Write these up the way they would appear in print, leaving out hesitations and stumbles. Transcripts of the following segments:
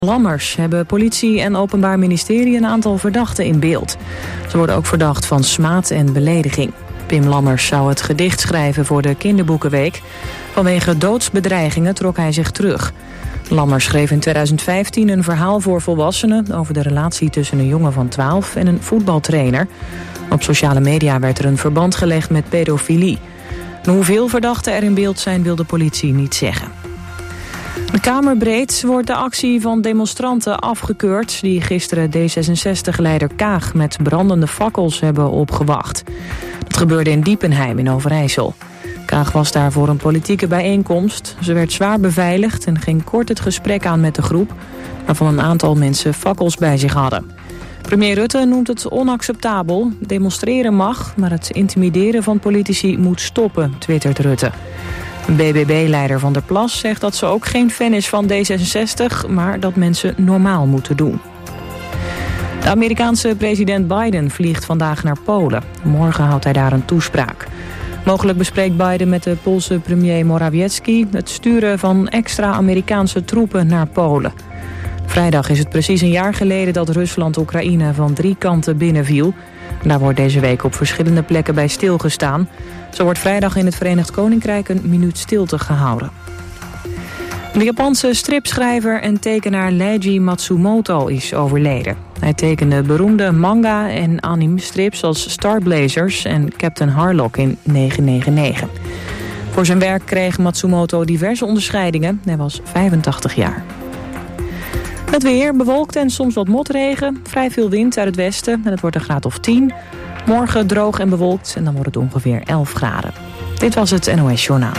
Lammers hebben politie en Openbaar Ministerie een aantal verdachten in beeld. Ze worden ook verdacht van smaad en belediging. Pim Lammers zou het gedicht schrijven voor de Kinderboekenweek. Vanwege doodsbedreigingen trok hij zich terug. Lammers schreef in 2015 een verhaal voor volwassenen over de relatie tussen een jongen van 12 en een voetbaltrainer. Op sociale media werd er een verband gelegd met pedofilie. En hoeveel verdachten er in beeld zijn wil de politie niet zeggen. Kamerbreed wordt de actie van demonstranten afgekeurd die gisteren D66-leider Kaag met brandende fakkels hebben opgewacht. Dat gebeurde in Diepenheim in Overijssel. Kaag was daar voor een politieke bijeenkomst. Ze werd zwaar beveiligd en ging kort het gesprek aan met de groep, waarvan een aantal mensen fakkels bij zich hadden. Premier Rutte noemt het onacceptabel. Demonstreren mag, maar het intimideren van politici moet stoppen, twittert Rutte. BBB-leider Van der Plas zegt dat ze ook geen fan is van D66, maar dat mensen normaal moeten doen. De Amerikaanse president Biden vliegt vandaag naar Polen. Morgen houdt hij daar een toespraak. Mogelijk bespreekt Biden met de Poolse premier Morawiecki het sturen van extra Amerikaanse troepen naar Polen. Vrijdag is het precies een jaar geleden dat Rusland Oekraïne van 3 kanten binnenviel. Daar wordt deze week op verschillende plekken bij stilgestaan. Zo wordt vrijdag in het Verenigd Koninkrijk een minuut stilte gehouden. De Japanse stripschrijver en tekenaar Leiji Matsumoto is overleden. Hij tekende beroemde manga- en anime-strips als Star Blazers en Captain Harlock in 1999. Voor zijn werk kreeg Matsumoto diverse onderscheidingen. Hij was 85 jaar. Het weer bewolkt en soms wat motregen. Vrij veel wind uit het westen en het wordt een graad of 10. Morgen droog en bewolkt en dan wordt het ongeveer 11 graden. Dit was het NOS Journaal.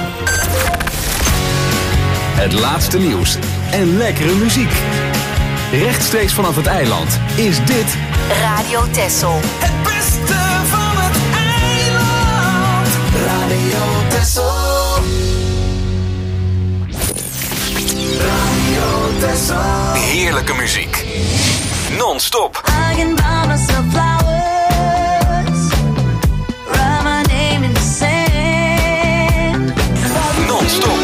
Het laatste nieuws en lekkere muziek. Rechtstreeks vanaf het eiland is dit Radio Texel. Het beste van het eiland. Radio Texel. Radio Texel. heerlijke muziek. Non-stop. I can buy myself flowers, write my name in the sand. Non-stop.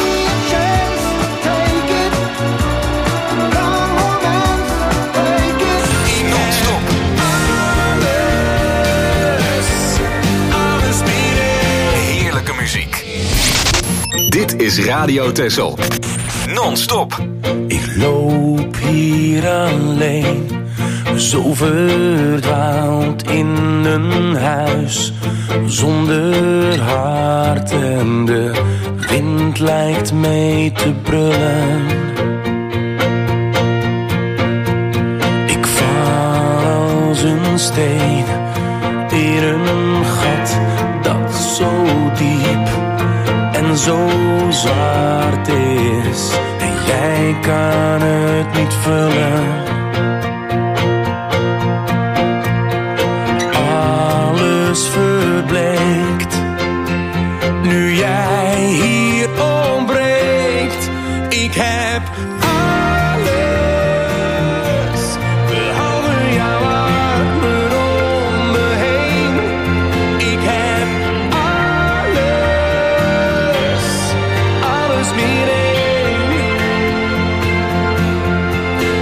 Heerlijke muziek. Dit is Radio Texel. Non-stop. Ik loop hier alleen, zo verdwaald in een huis zonder hart en de wind lijkt mee te brullen. Ik val als een steen in een gat dat zo diep en zo zwart is. En jij kan het niet vullen. Alles verbleekt nu jij hier ontbreekt. Ik heb alles behalve jouw armen om me heen. Ik heb alles meer één.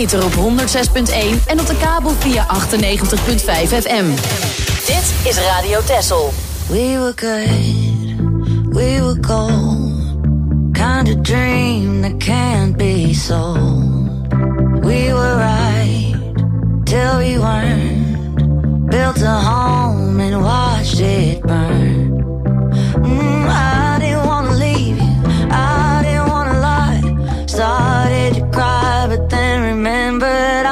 ether op 106.1 en op de kabel via 98.5 FM. Dit is Radio Texel. We were good, we were gold. Kind of dream that can't be sold. We were right till we weren't. Built a home and watched it burn. I didn't wanna leave you, I didn't wanna lie. Started to cry but then remembered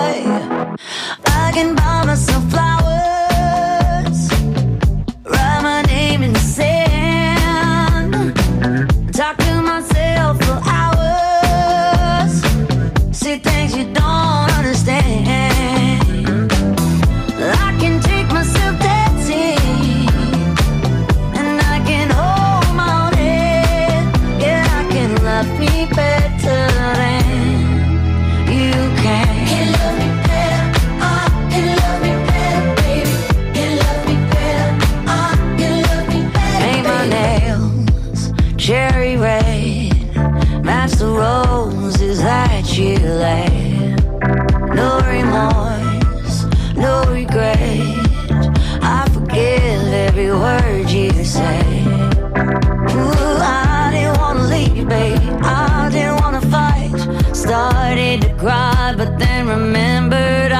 I can buy myself flowers, write my name in the sand, talk to myself for hours, see things you don't understand. I can take myself dancing, and I can hold my own head. Yeah, I can love me better than you can. Can love me better, can love me better, baby. Can love me better, can love me better. Paint my nails cherry red, match the roses that you laid. No remorse, no regret. I forgive every word you say. Ooh, I didn't wanna leave you, baby. I didn't wanna fight. Started to cry, but then remembered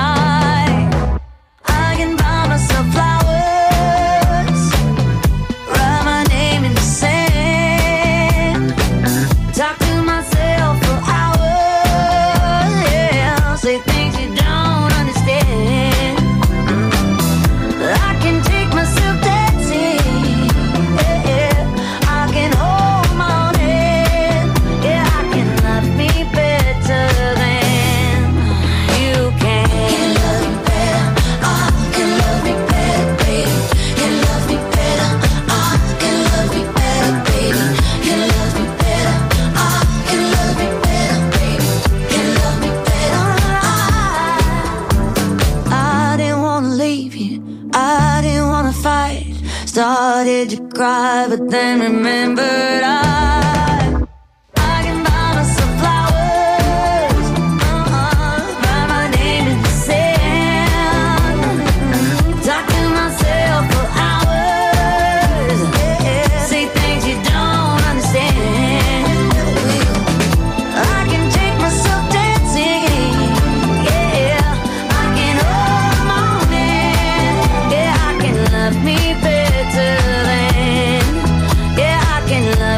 I can buy myself flowers, write my name in the sand, talk to myself for hours, yeah, say things you don't understand. I can take myself dancing, yeah, I can hold my own hand, yeah, I can love me better than you can. Can love me better, can love me better, baby. Can love me better, can love me better, baby. Can love me better, can love me better, baby. Can love me better. I didn't wanna leave you, I didn't wanna fight. Started to cry, but then remembered I can buy myself flowers, write my name in the sand, talk to myself for hours, yeah, say things you don't understand. I can take myself dancing, yeah, I can hold my own hand, yeah, I can love me better than, yeah, I can love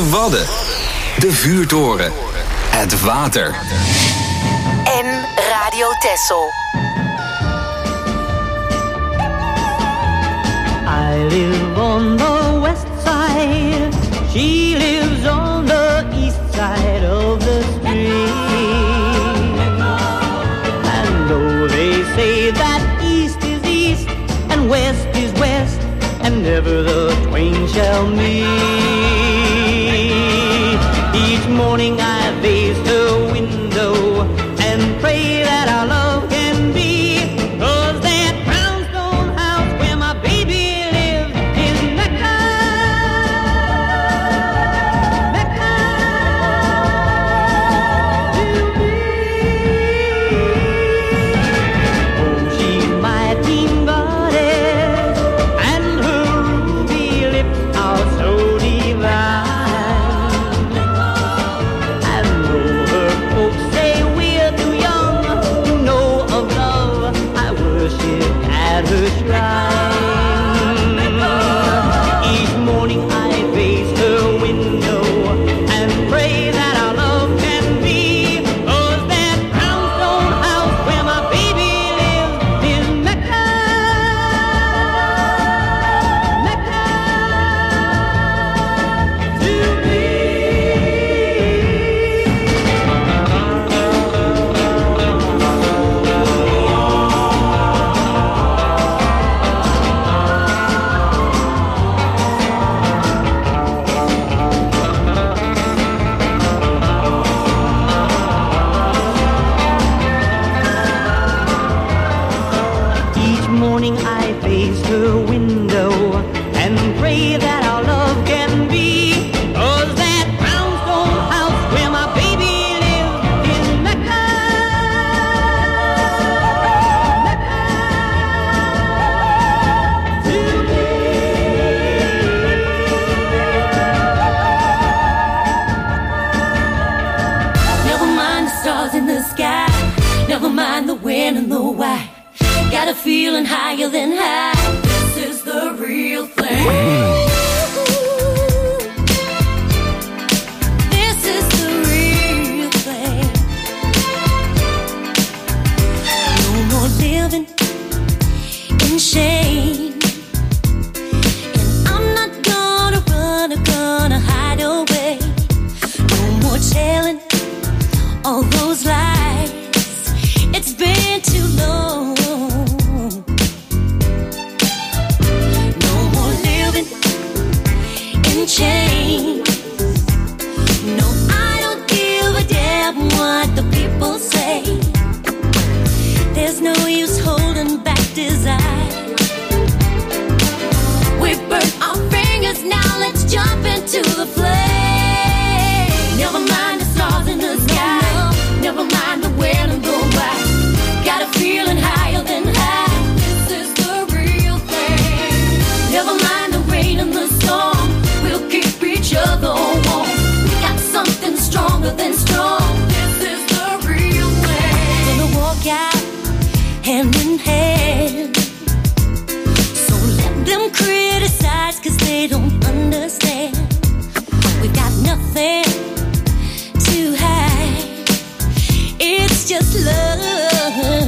Wadden, de vuurtoren, het water. En Radio Texel. I live on the west side, she lives on the east side of the street. And though they say that east is east and west is west, and never the twain shall meet, each morning I face her window and pray that our love can be, 'cause that brownstone house where my baby lives is Mecca, Mecca to me. Oh, she's my teen goddess, and her ruby lips are so divine. And though her folks say we're too young to know of love, I worship at her shrine. Each morning I face her window and pray that our love can be, 'cause that brownstone house where my baby lives is Mecca, Mecca to me. Each morning I face her window and pray that our love can be, 'cause that brownstone house where my baby lives is Mecca, Mecca to me. Never mind the stars in the sky, never mind the when and the why. Got a feeling higher than high. This is the real thing. This is the real thing. No more living in shame, and I'm not gonna run or gonna hide away. No more telling all those lies. It's been too long. No more living in chains. No, I don't give a damn what the people say. There's no use holding back desire. We burnt our fingers, now let's jump into the flame. Never mind the stars in the sky, never mind the when and the why. Got a feeling higher than high. This is the real thing. Never mind the rain and the storm, we'll keep each other warm. We got something stronger than strong. This is the real thing. Gonna walk out hand in hand. So let them criticize, 'cause they don't understand. We got nothing to hide. It's just love.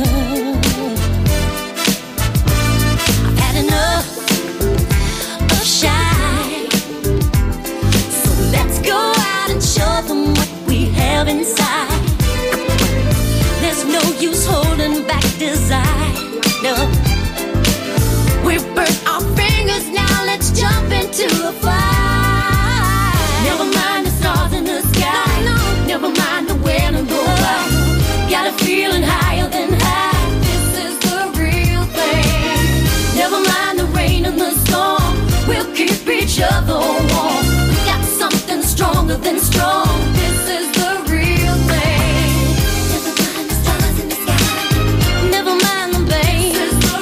I've had enough of shy. So let's go out and show them what we have inside. There's no use holding back desire. No. We burnt our fingers, now let's jump into a fire. Never mind the stars in the sky, no. Never mind the when and the why. Got a feeling higher than high. This is the real thing. Never mind the rain and the storm, we'll keep each other warm. We got something stronger than strong. This is the real thing. Never mind the stars in the sky, never mind the pain. This is the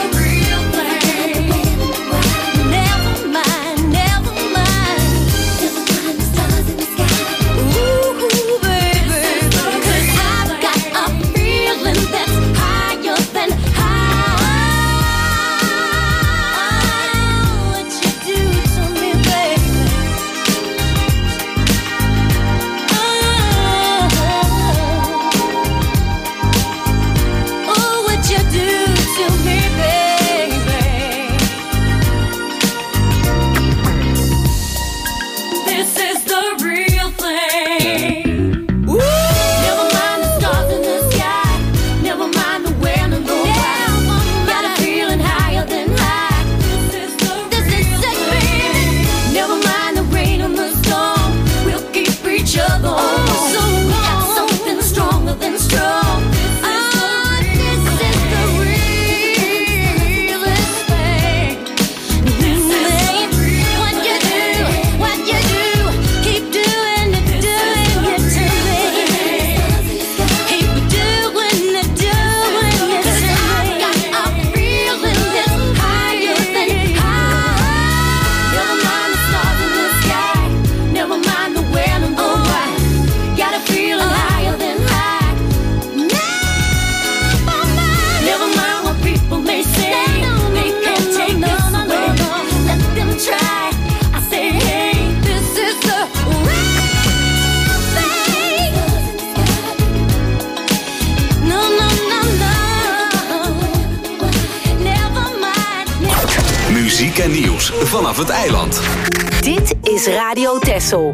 en nieuws vanaf het eiland. Dit is Radio Texel.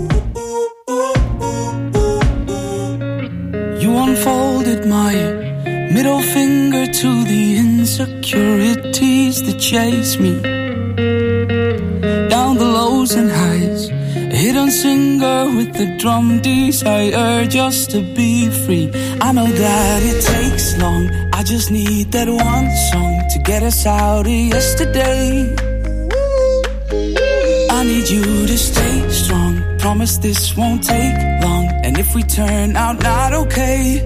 You unfolded my middle finger to the insecurities that chase me down the lows and highs. A hidden singer with the drum desire just to be free. I know that it takes long. I just need that one song to get us out of yesterday. I need you to stay strong. Promise this won't take long. And if we turn out not okay,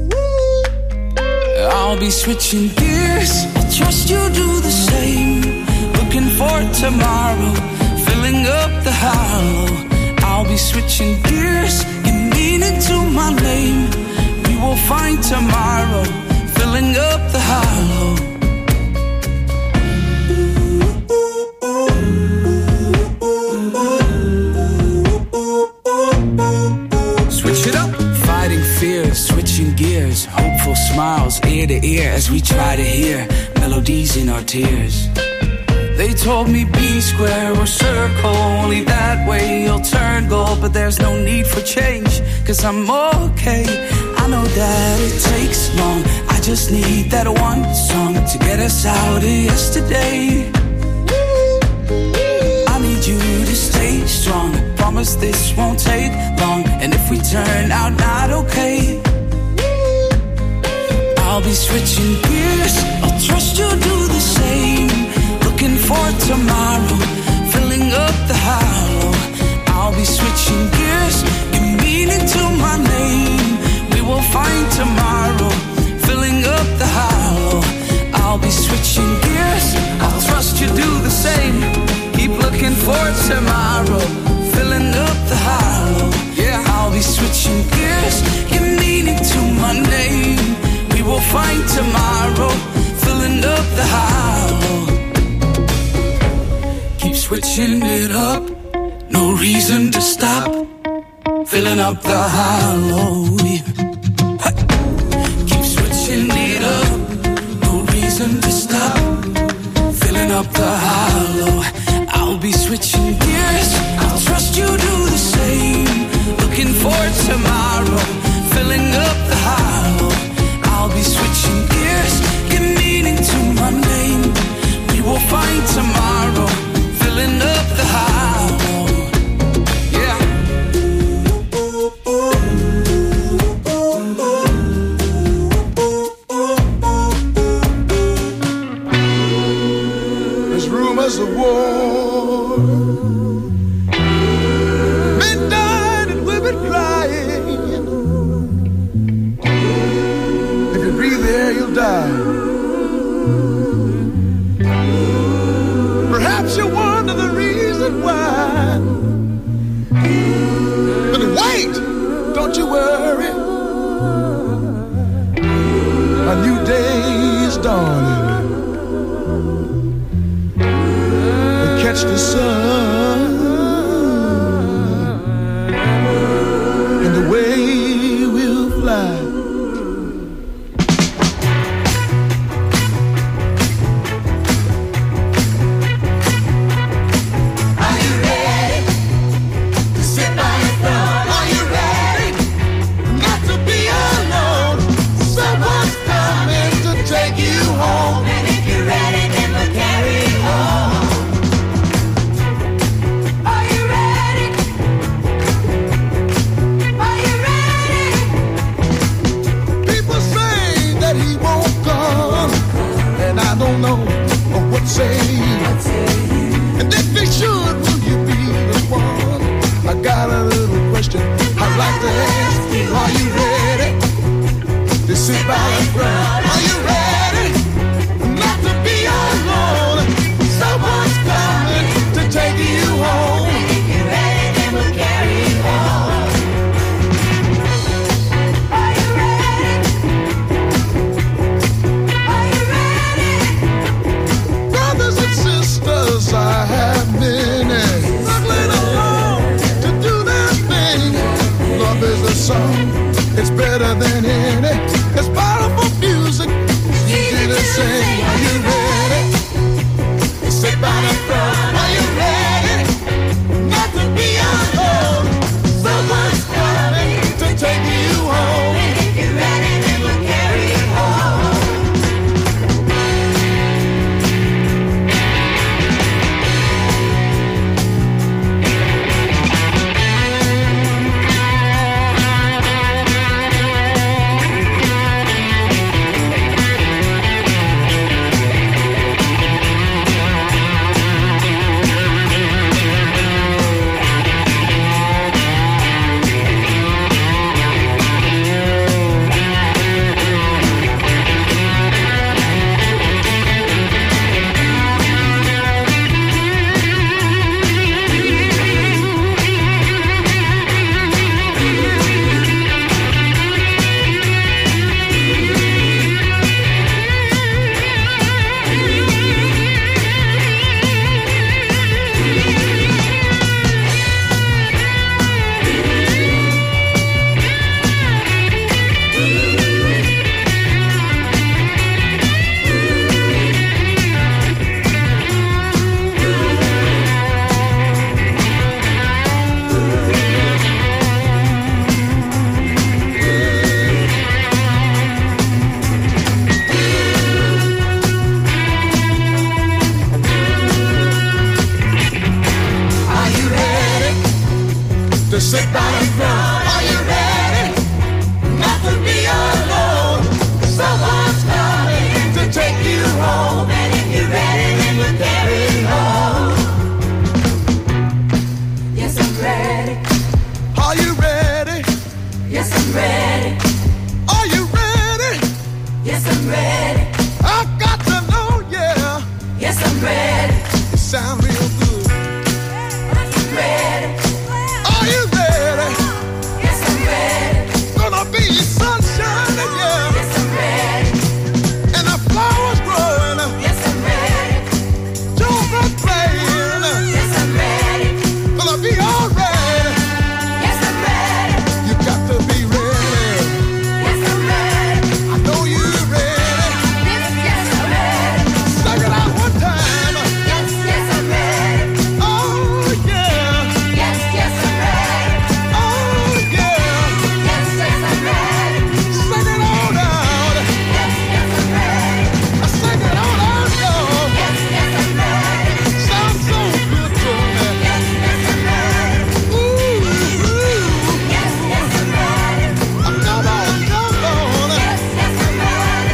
I'll be switching gears. I trust you do the same. Looking for tomorrow, filling up the hollow. I'll be switching gears, give meaning to my name. We will find tomorrow, filling up the hollow. Switch it up. Fighting fears, switching gears. Hopeful smiles ear to ear as we try to hear melodies in our tears. They told me be square or circle, only that way you'll turn gold. But there's no need for change, cause I'm okay. I know that it takes long. I just need that one song to get us out of yesterday. I need you to stay strong. I promise this won't take long. And if we turn out not okay, I'll be switching gears. I'll trust you'll do the same. Looking for tomorrow, filling up the hollow. I'll be switching gears, give meaning to my name. We will find tomorrow, filling up the hollow. I'll be switching gears, I'll trust you do the same. Keep looking for tomorrow, filling up the hollow. Yeah, I'll be switching gears, give meaning to my name. We will find tomorrow, filling up the hollow. Keep switching it up, no reason to stop. Filling up the hollow. Keep switching it up, no reason to stop. Filling up the hollow. I'll be switching gears, I'll trust you do the same. Looking for tomorrow, filling up the hollow. I'll be switching gears, give meaning to my name. We will find tomorrow, filling up the hollow. Yeah. There's rumors of war, men died and women crying. If you breathe the air, you'll die. Perhaps you wonder the reason why. But wait, don't you worry. A new day is dawning. And catch the sun, and away we'll fly. And if they should, will you be the one? I got a little question I'd like to ask you. Are you ready to sit by the front? Are you ready not to be alone? Someone's coming to take you home. And if you're ready, then we'll carry you home. Are you ready? Are you ready? Brothers and sisters, I have many struggling alone to do their thing. Love is a song, it's better than any. It's powerful music, it's easy to sing. Are you ready? Sit by the sit down and frown. Are you ready not to be alone? Someone's coming to take you home, and if you're ready, then we'll carry on. Yes, I'm ready. Are you ready? Yes, I'm ready. Are you ready? Yes, I'm ready. I've got to know, yeah. Yes, I'm ready. You sound real good. Yes, I'm ready. Are you ready? Yes, I'm ready. Gonna be sunshine, yeah. Yes, I'm ready. And the flowers growing. Yes, I'm ready. Children playing. Yes, I'm ready. Gonna be alright. Yes, I'm ready. You got to be ready. Yes, I'm ready. I know you're ready. Yes, I'm ready. Sing it out one time. Yes, I'm ready. Oh yeah. Yes, I'm ready. Oh yeah. Yes, I'm ready. Sing it all out. Yes, I'm ready. Sing it all out, y'all. Yes, I'm ready. Sounds so good to me. Yes, I'm ready. Ooh, ooh. Yes, I'm ready. Come on, come on. Yes, I'm ready.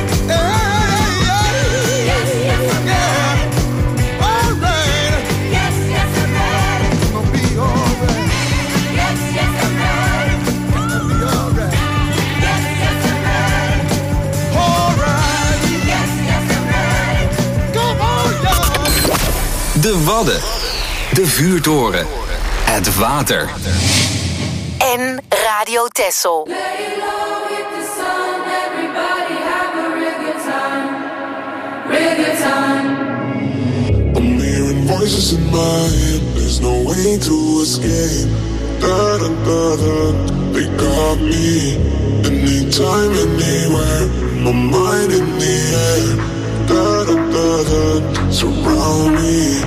Hey, Yes, I'm ready. yeah. All right. Yes, I'm ready. Gonna be all right. Yes, I'm ready. Gonna be all right. Yes, I'm ready. All right. Yes, I'm ready. Come on, y'all. De Wadden. De Vuurtoren. Het water. En Radio Texel. Lay low with the sun, everybody have a real good time. Real good time. I'm hearing voices in my head. There's no way to escape. Da da da da. They got me. Anytime, anywhere. My mind in the air. Da da da da. Surround me.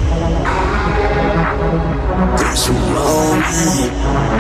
They surround me.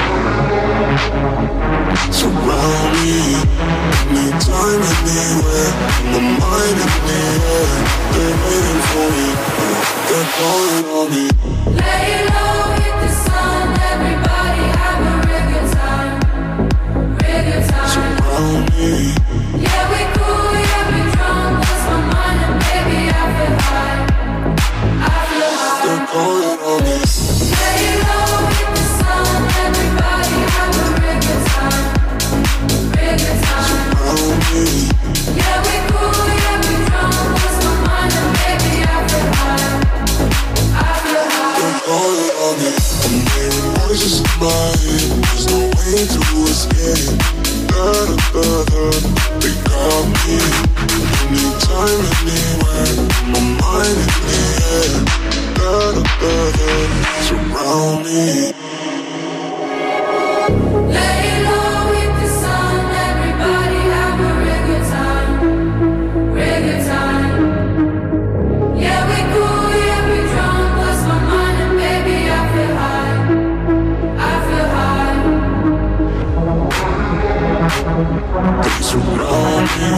Surround me. Anytime, anywhere. My mind in the air. They're waiting for me. They're calling on me. Lay low with the sun, everybody have a real good time. Real good time. Surround me. Yeah, we cool, yeah, we drunk, lost my mind and baby I feel high. I feel high. They're calling on me. Lay low with the sun, everybody have a real good time. Real good time. Surround me. Yeah, we cool, yeah, we drunk, lost my mind and baby I feel high. I feel high. They're calling on me. I'm hearing voices in my head. There's no way to escape. Da da da da. They got me. Anytime, anywhere. My mind in the air. Da da da da. Surround me. Lay low with the sun, everybody have a real good time. Real good time. Yeah, we cool, yeah, we drunk, lost my mind and baby I feel high. I feel high. They surround me.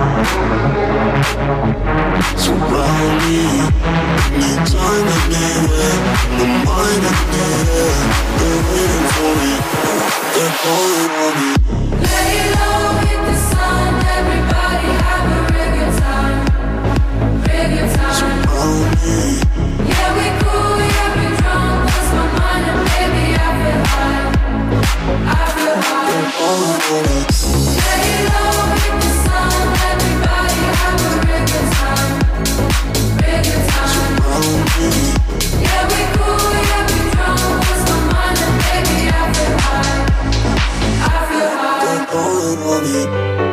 Surround me. Anytime, anywhere. My mind in the air. They're waiting for me. They're calling on me. Lay low with the sun, everybody have a real good time. Real good time. Surround me. Yeah, we cool, yeah, we drunk, lost my mind and baby I feel high. I feel high. They're calling on me. Lay low with the sun, everybody have a real good time. Real good time. Surround me. Yeah, we cool, yeah, we drunk, lost my mind and baby I feel high. I feel high. They're calling on me.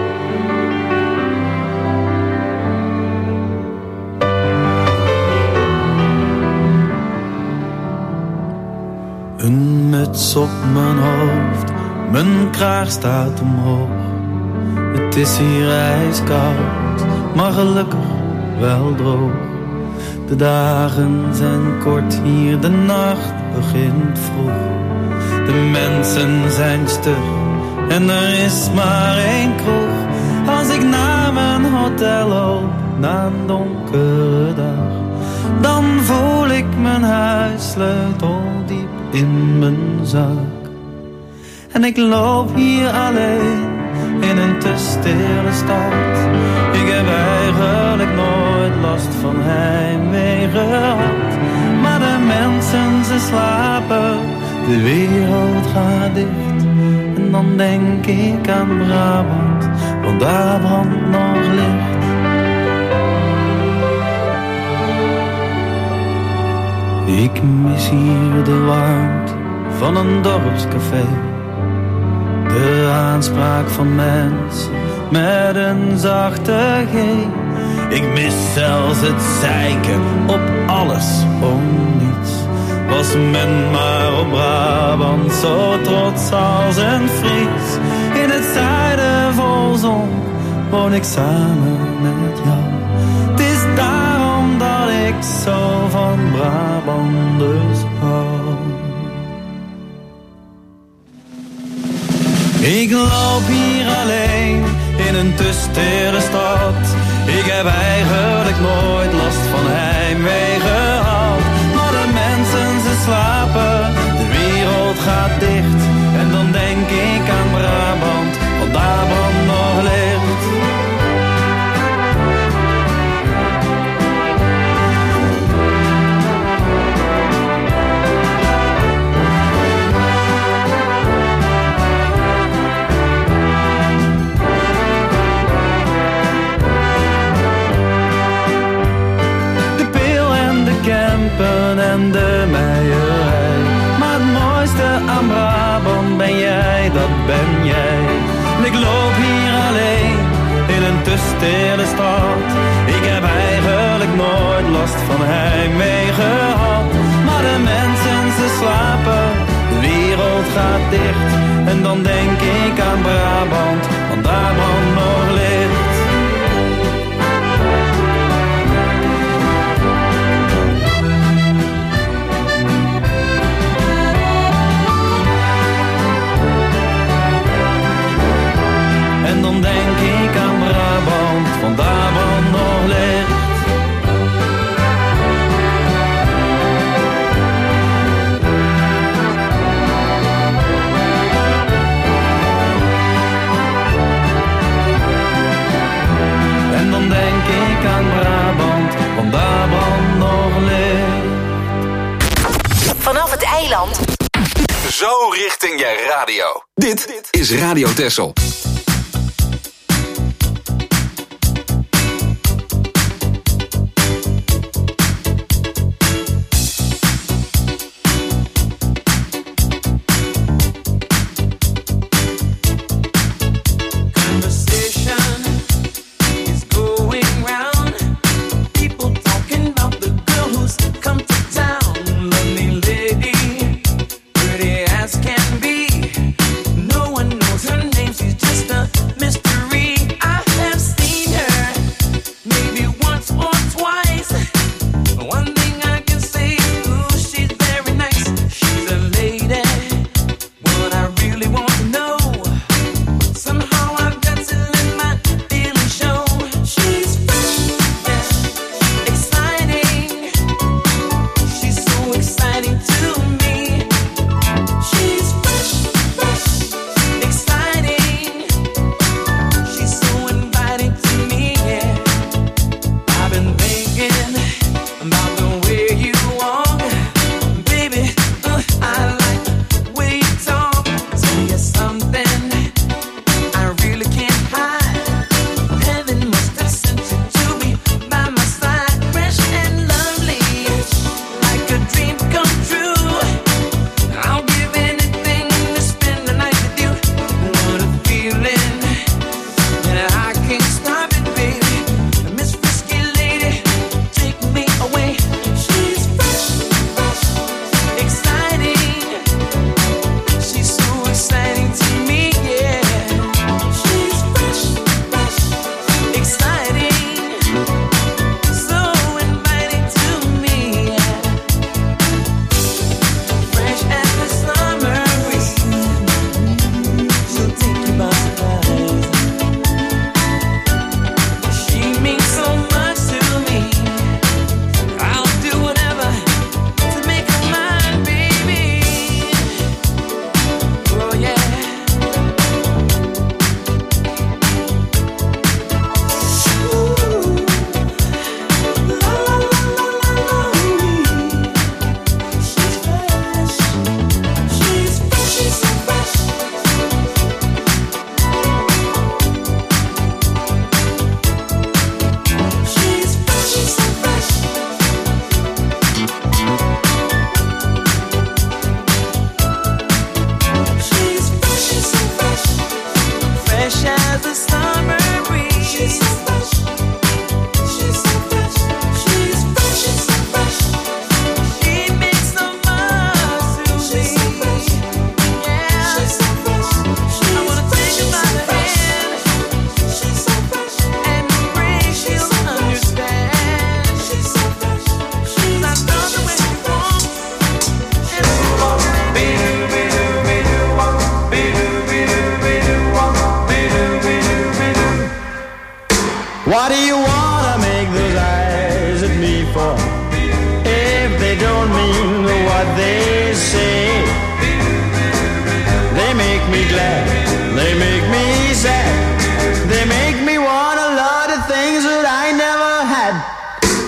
Een muts op mijn hoofd, mijn kraag staat omhoog. Het is hier ijskoud, maar gelukkig wel droog. De dagen zijn kort hier, de nacht begint vroeg. De mensen zijn stug en er is maar één kroeg. Als ik naar mijn hotel loop, na een donkere dag, dan voel ik mijn huissleutel diep in mijn zak. En ik loop hier alleen in een te stille stad. Ik heb eigenlijk nooit last van heimwee gehad. Maar de mensen, ze slapen, de wereld gaat dicht. En dan denk ik aan Brabant, want daar brandt nog licht. Ik mis hier de warmte van een dorpscafé. De aanspraak van mensen met een zachte G. Ik mis zelfs het zeiken op alles om niets. Was men maar op Brabant zo trots als een Fries. In het zuiden vol zon woon ik samen met jou. Het is daarom dat ik zo van Brabanders hou. Ik loop hier alleen in een te stille stad. Ik heb eigenlijk nooit last van heimwee gehad. Maar de mensen, ze slapen, de wereld gaat dicht. En dan denk ik aan Brabant, want daar brandt nog licht. En de meierij. Maar het mooiste aan Brabant ben jij, dat ben jij. En ik loop hier alleen in een te stille stad. Ik heb eigenlijk nooit last van heimwee gehad. Maar de mensen, ze slapen, de wereld gaat dicht. En dan denk ik aan Brabant, want daar brandt nog licht. En dan denk ik aan Brabant, want daar brandt nog licht. En dan denk ik aan Brabant, want daar brandt nog licht. Vanaf het eiland. Zo richting je radio. Dit is Radio Texel. Just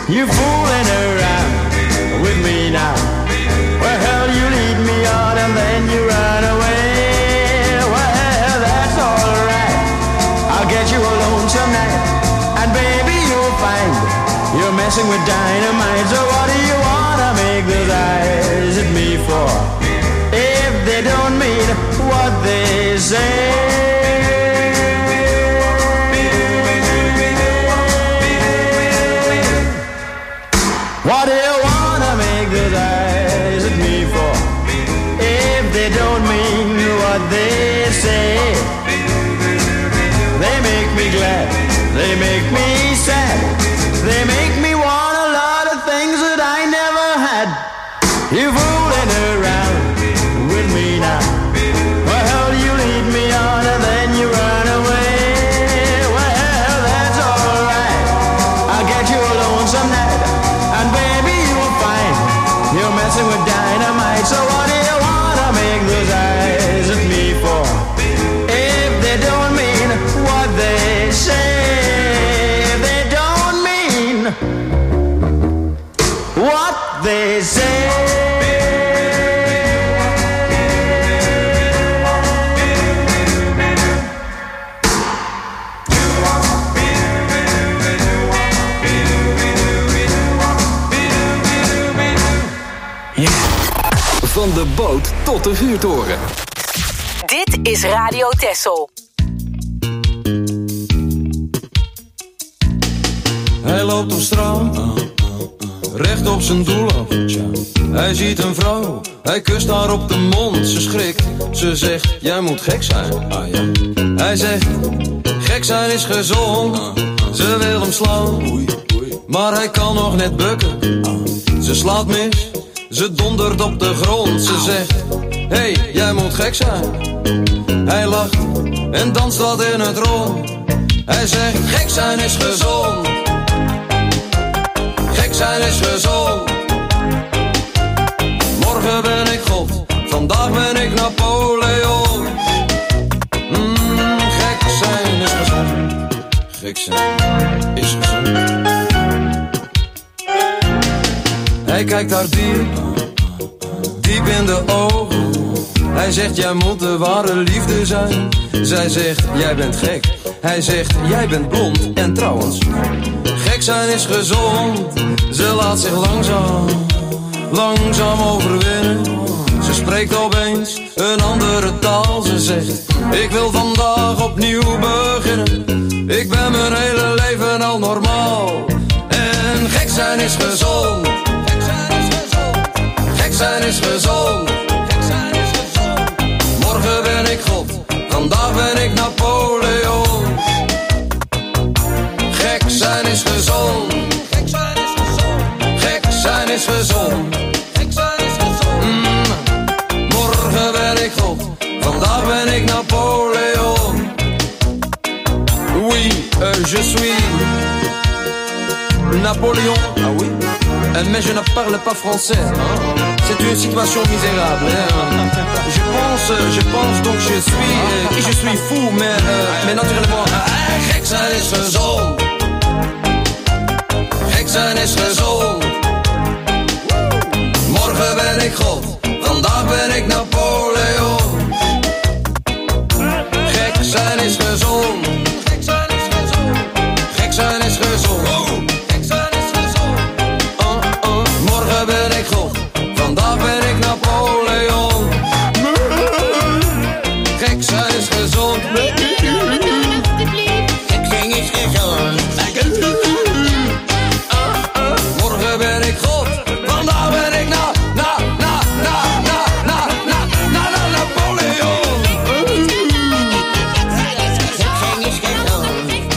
You fooling around with me now. Well, hell, you lead me on and then you run away. Well, that's alright. I'll get you alone some night. And baby, you'll find you're messing with dynamite. So what do you wanna make those eyes at me for? If they don't mean what they say. What do you wanna make those eyes at me for? If they don't mean what they say. They make me glad, they make me sad. They make me want a lot of things that I never had. You fooling around with me now. Well, you lead me on and then you run away. Well, that's alright. I'll get you alone some night. And baby, you'll find you're messing with dynamite. So what do you wanna make those eyes at me for? If they don't mean what they say. If they don't mean what they say. Van de boot tot de vuurtoren. Dit is Radio Texel. Hij loopt op straat, recht op zijn doel af. Hij ziet een vrouw, hij kust haar op de mond. Ze schrikt, ze zegt, jij moet gek zijn. Hij zegt, gek zijn is gezond. Ze wil hem slaan, maar hij kan nog net bukken. Ze slaat mis, ze dondert op de grond. Ze zegt, hey, jij moet gek zijn. Hij lacht en danst wat in het rond. Hij zegt, gek zijn is gezond. Gek zijn is gezond. Morgen ben ik God, vandaag ben ik Napoleon. Gek zijn is gezond. Gek zijn is gezond. Hij kijkt haar diep in de ogen. Hij zegt, jij moet de ware liefde zijn. Zij zegt, jij bent gek. Hij zegt, jij bent blond. En trouwens, gek zijn is gezond. Ze laat zich langzaam overwinnen. Ze spreekt opeens een andere taal. Ze zegt, ik wil vandaag opnieuw beginnen. Ik ben mijn hele leven al normaal. En gek zijn is gezond. Gek zijn is gezond. Morgen ben ik God, vandaag ben ik Napoleon. Gek zijn is gezond. Gek zijn is gezond. Morgen ben ik God, vandaag ben ik Napoleon. Oui, je suis Napoléon. Ah oui. Mais je ne parle pas français. C'est une situation misérable. Je pense donc je suis fou, mais naturellement. Gek zijn is gezond. Gek zijn is gezond. Morgen ben ik God, vandaag ben ik Napoleon. Gek zijn is gezond. Gek zijn is gezond. Gek zijn is gezond. Morgen ben ik God, vandaag ben ik Napoleon. Gek zijn is gezond. Gek zijn is gezond. Morgen ben ik God, vandaag ben ik Napoleon. Gek zijn is gezond.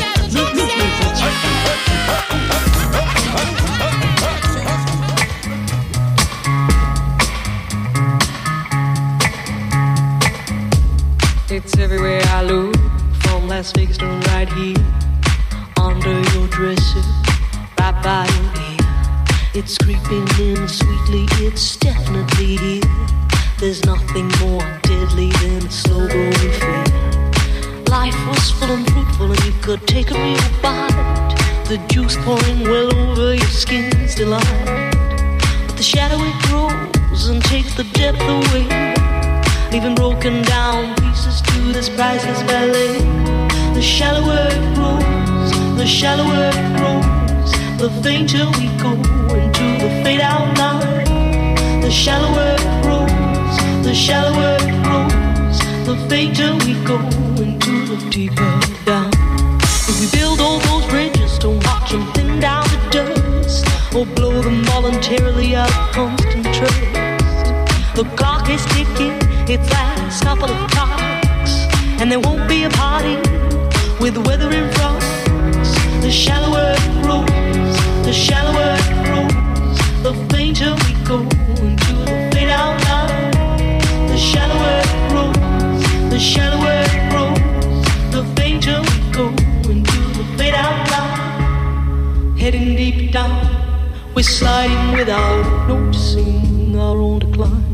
It's everywhere I look, from Las Vegas to right here, under your dresser, right by your ear. It's creeping in sweetly, it's definitely here. There's nothing more deadly than a slow growing fear. Life was full and fruitful and you could take a real bite. The juice pouring well over your skin's delight. But the shadow it grows and takes the depth away, leaving broken down pieces to this priceless ballet. The shallower it grows, the shallower it grows, the fainter we go into the fade out line. The shallower it grows, the shallower it grows, the fainter we go into the deeper down. If we build all those bridges, don't watch them thin down to dust, or blow them voluntarily out of constant trust. The clock is ticking, its last couple of clocks, and there won't be a party with the weather in front. The shallower it grows, the shallower it grows, the fainter we go into the fade out line. The shallower it grows, the shallower it grows, the fainter we go into the fade out line. Heading deep down, we're sliding without noticing our own decline.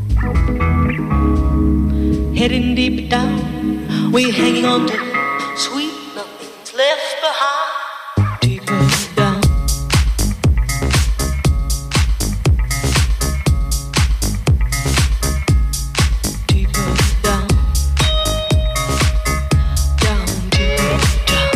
Heading deep down, we're hanging on to sweet nothing's left behind. Deeper down. Deeper down. Down, deeper down.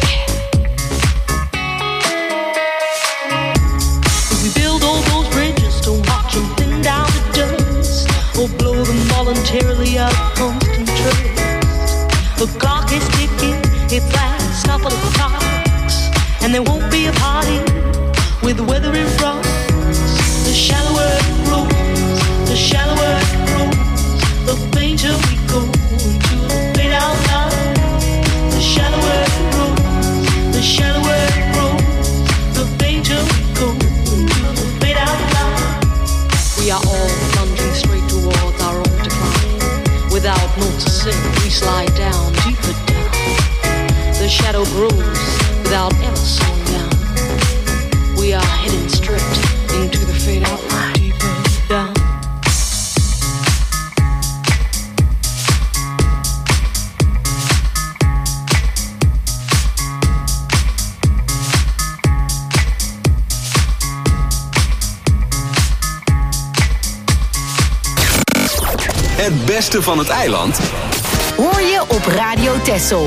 If we build all those bridges, don't watch them thin down to dust, or blow them voluntarily out of constant trust. The clock is ticking, its last couple of clocks, and there won't be a party with the weather in front. The shallower it grows, the shallower it grows, the fainter we go into the fade out line. The shallower it grows, the shallower it grows, the fainter we go into the fade out line. We are all plunging straight towards our own decline. Without noticing, we slide down, deeper down. The shadow grows without ever slowing down. We are heading straight into the fade out line. Deeper down. Het beste van het eiland hoor je op Radio Texel.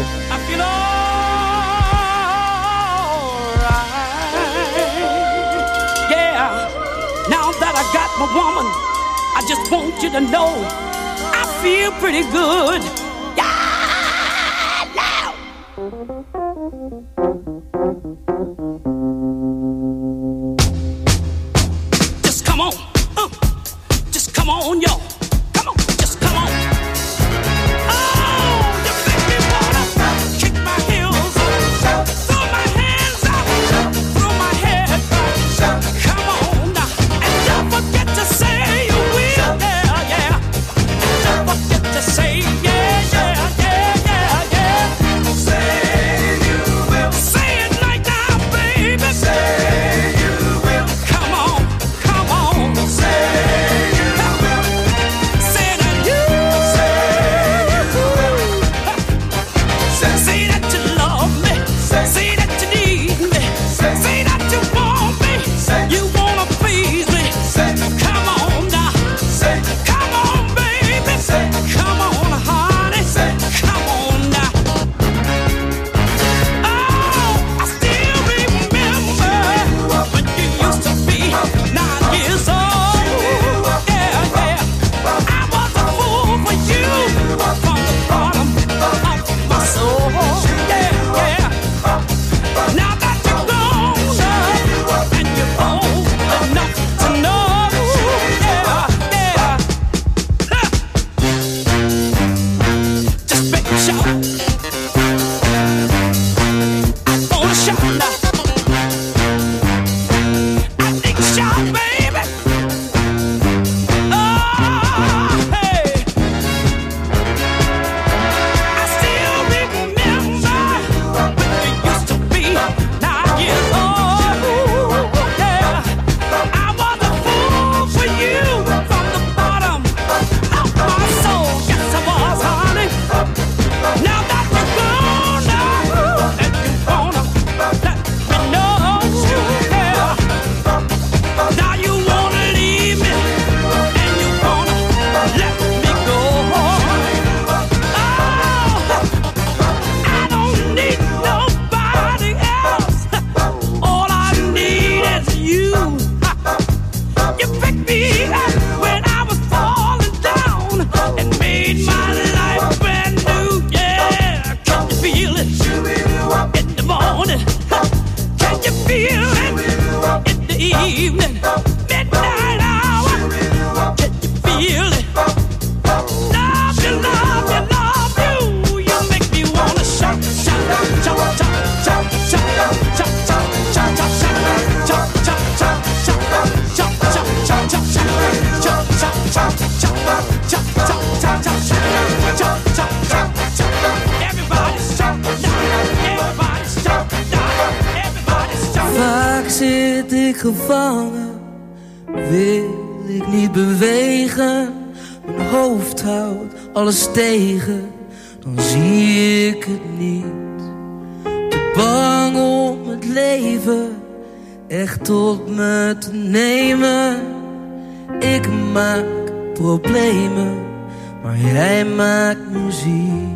Yeah, now that I got my woman, I just want you to know I feel pretty good. Yeah, now. Just come on, just come on, y'all. Say you will. Say it like that, baby. evening, midnight hour. Can you feel it? Love you, love you, love you. You make me wanna shout, shout, shout, shout, shout, shout, shout, shout, shout, shout, shout, Vaak zit ik gevangen, wil ik niet bewegen. Mijn hoofd houdt alles tegen, dan zie ik het niet. Te bang om het leven echt tot me te nemen. Ik maak problemen, maar jij maakt muziek.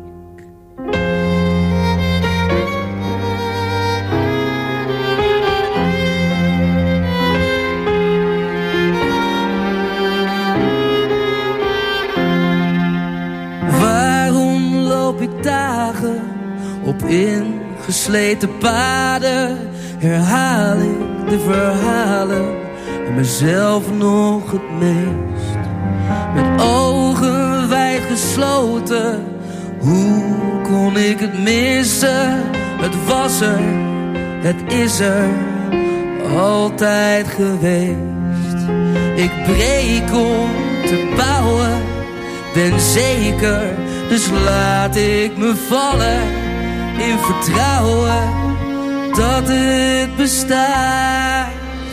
Waarom loop ik dagen op ingesleten paden? Herhaal ik de verhalen en mezelf nog het meest. Met ogen wijd gesloten, hoe kon ik het missen? Het was er, het is er, altijd geweest. Ik breek om te bouwen, ben zeker, dus laat ik me vallen in vertrouwen dat het bestaat.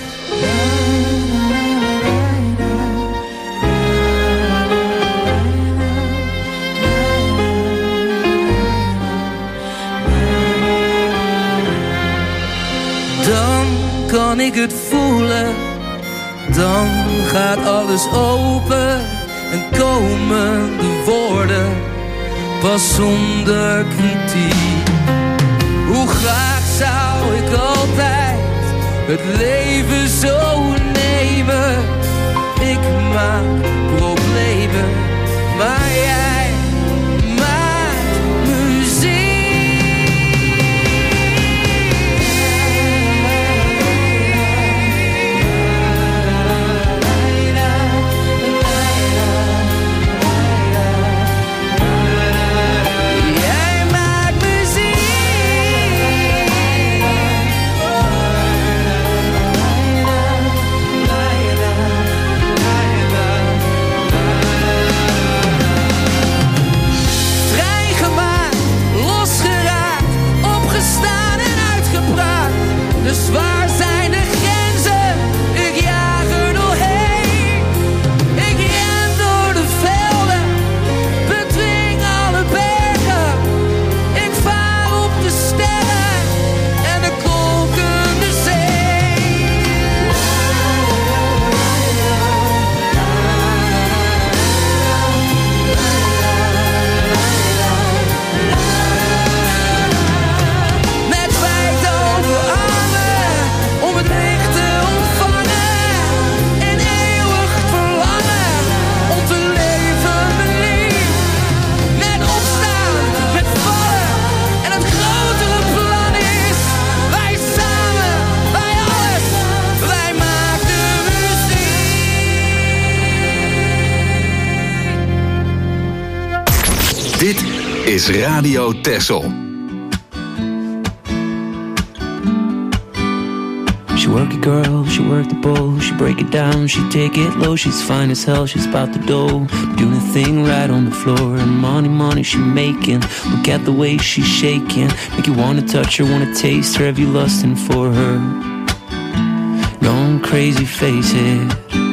Dan kan ik het voelen, dan gaat alles open en komen de woorden pas zonder kritiek. Hoe graag zou ik altijd het leven zo nemen. Ik maak problemen, maar jij maakt muziek. Dus waar zijn de grenzen? Ik jaag er doorheen. Ik ren door de velden, bedwing alle bergen. Ik vaar op de sterren en de kokende zee. Met wijd open armen om het licht te ontvangen en eeuwig verlangen om te leven mijn lief. Met opstaan, met vallen en het grotere plan is wij samen, wij alles, wij maken muziek. Dit is Radio Texel. She work it, girl, she work the bowl, she break it down, she take it low, she's fine as hell, she's about the dough, doing a thing right on the floor, and money she making, look at the way she's shaking, make you wanna touch her, wanna taste her, have you lusting for her, gone crazy, face it.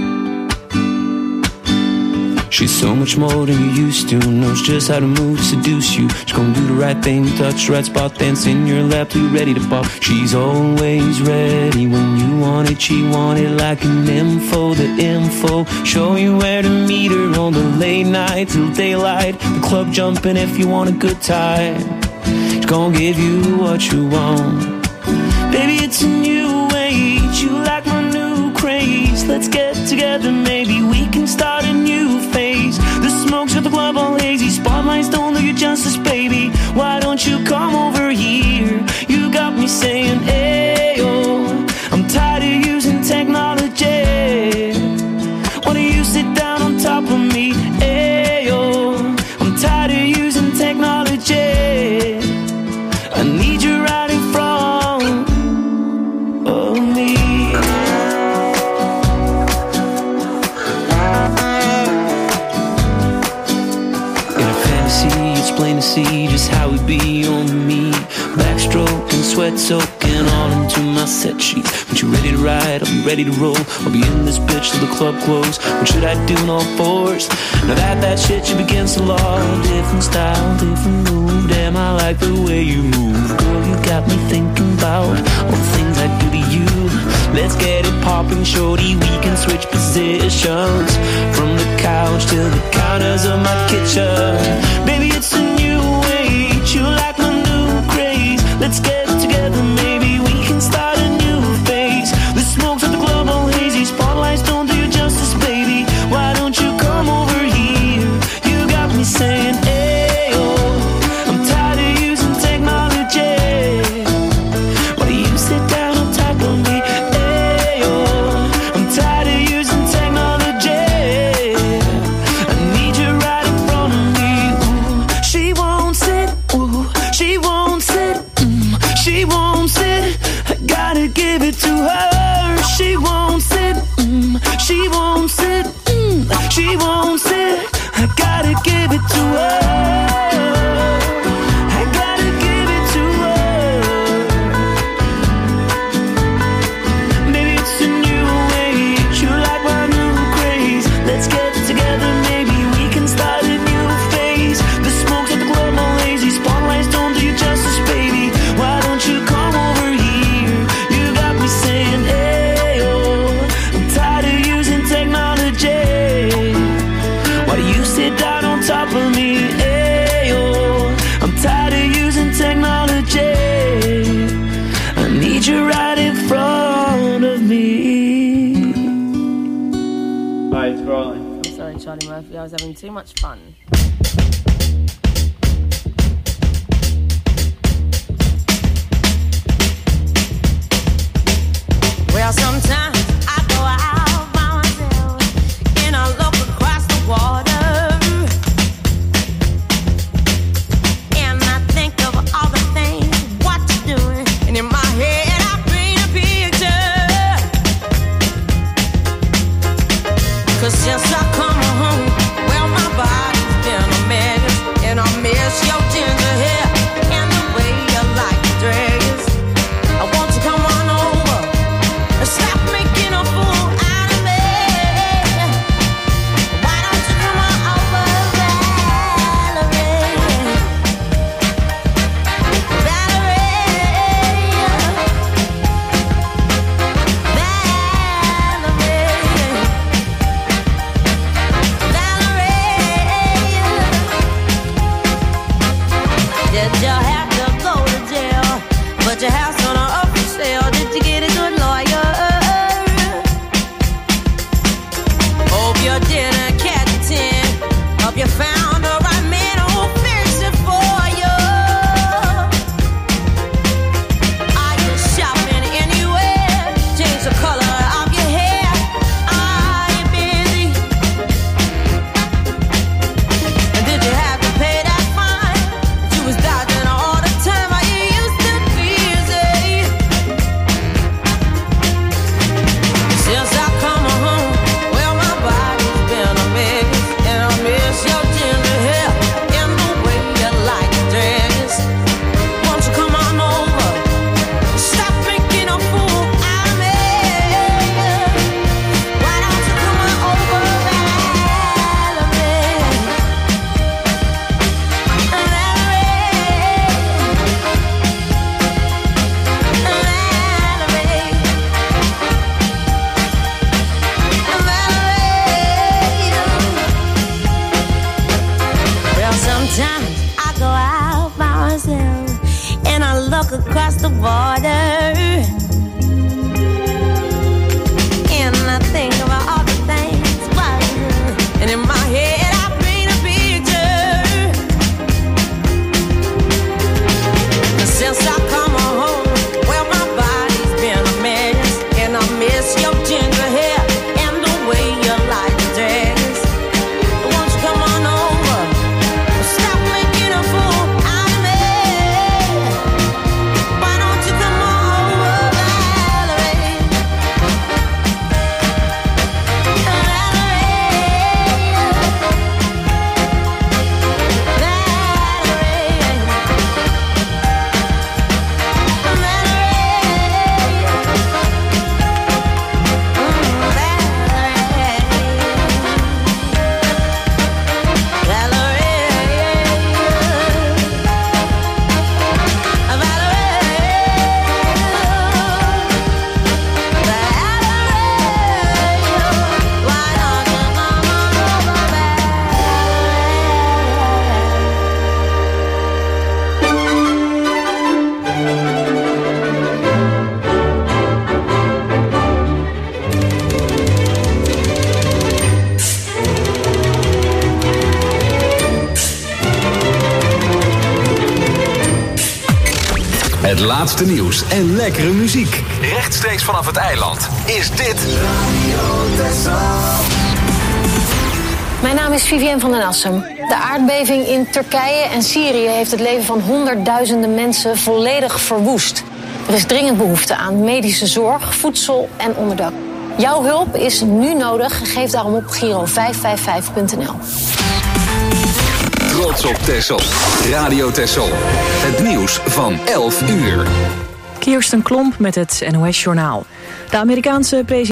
She's so much more than you used to, knows just how to move, seduce you. She's gonna do the right thing, touch the right spot, dance in your lap till you're ready to pop. She's always ready when you want it, she want it like an info, the info. Show you where to meet her on the late night till daylight. The club jumping if you want a good time. She's gonna give you what you want. Baby, it's a new age, you like my new craze. Let's get together, maybe we can start a new phase. The smoke's at the club all hazy, spotlights don't do you justice, baby. Why don't you come over here? You got me saying, hey, oh, I'm tired of using see just how it be on me. Backstroking, sweat soaking all into my set sheets. When you're ready to ride, I'll be ready to roll. I'll be in this bitch till the club close. What should I do in all fours? Now that shit you against the law. Different style, different move. Damn, I like the way you move. Girl, you got me thinking about all the things I do to you. Let's get it popping, shorty. We can switch positions from the couch to the counters of my kitchen. Baby, it's a new age. You like my new craze. Let's get together, maybe we can start a new phase. The smoke's at the club all hazy. Spotlights don't do you justice, baby. Why don't you come over here? You got me saying, hey, oh, I'm tired of using technology. Why do you sit down on top of me? Hey, oh, I'm tired of using technology. I need you right in front of me. Ooh, she won't sit. Ooh, she won't sit. She won't sit. I gotta give it to her. She won't sit. She won't sit. She won't sit. I gotta give it to her. I gotta give it to her. Maybe it's a new age. You like my new craze. Let's get together, maybe we can start a new phase. The smoke's at the club all lazy. Spotlights don't do you justice, baby. Why don't you come over here? You got me saying, hey, oh, I'm tired of using technology. Why do you sit down on top of me? Hey, oh, I'm tired of using technology. I need you right in front of me. Hi, it's rolling. I'm sorry, Charlie Murphy. I was having too much fun. Well, sometimes I go out by myself and I look across the water, and I think of all the things what you're doing, and in my head I paint a picture. 'Cause since I come home, well, my body's been a mess, and I miss your ginger hair and the way you like your dress. I want to come on over. Stop me. Het laatste nieuws en lekkere muziek. Rechtstreeks vanaf het eiland is dit Radio Texel. Mijn naam is Vivienne van den Assem. De aardbeving in Turkije en Syrië heeft het leven van honderdduizenden mensen volledig verwoest. Er is dringend behoefte aan medische zorg, voedsel en onderdak. Jouw hulp is nu nodig. Geef daarom op Giro555.nl. Trots op Texel. Radio Texel. Het nieuws van 11 uur. Kirsten Klomp met het NOS-journaal. De Amerikaanse president